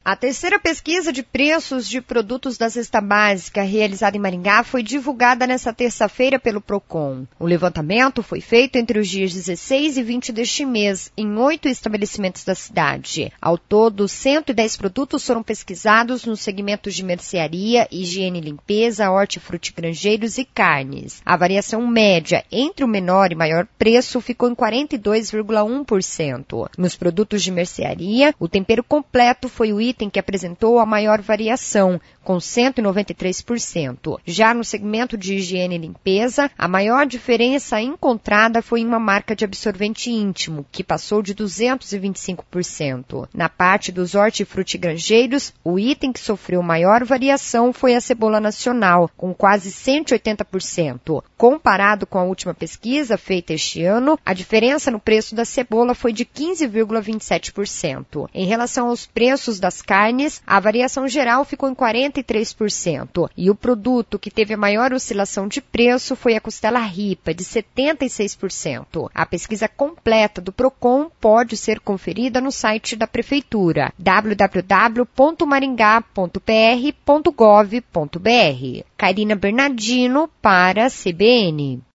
A terceira pesquisa de preços de produtos da cesta básica realizada em Maringá foi divulgada nesta terça-feira pelo Procon. O levantamento foi feito entre os dias 16 e 20 deste mês, em 8 estabelecimentos da cidade. Ao todo, 110 produtos foram pesquisados nos segmentos de mercearia, higiene e limpeza, hortifrutigranjeiros e carnes. A variação média entre o menor e maior preço ficou em 42,1%. Nos produtos de mercearia, o tempero completo foi o item que apresentou a maior variação, com 193%. Já no segmento de higiene e limpeza, a maior diferença encontrada foi em uma marca de absorvente íntimo, que passou de 225%. Na parte dos hortifrutigranjeiros, o item que sofreu maior variação foi a cebola nacional, com quase 180%. Comparado com a última pesquisa feita este ano, a diferença no preço da cebola foi de 15,27%. Em relação aos preços das carnes, a variação geral ficou em 43%. E o produto que teve a maior oscilação de preço foi a costela ripa, de 76%. A pesquisa completa do Procon pode ser conferida no site da Prefeitura, www.maringá.pr.gov.br. Karina Bernardino para a CBN.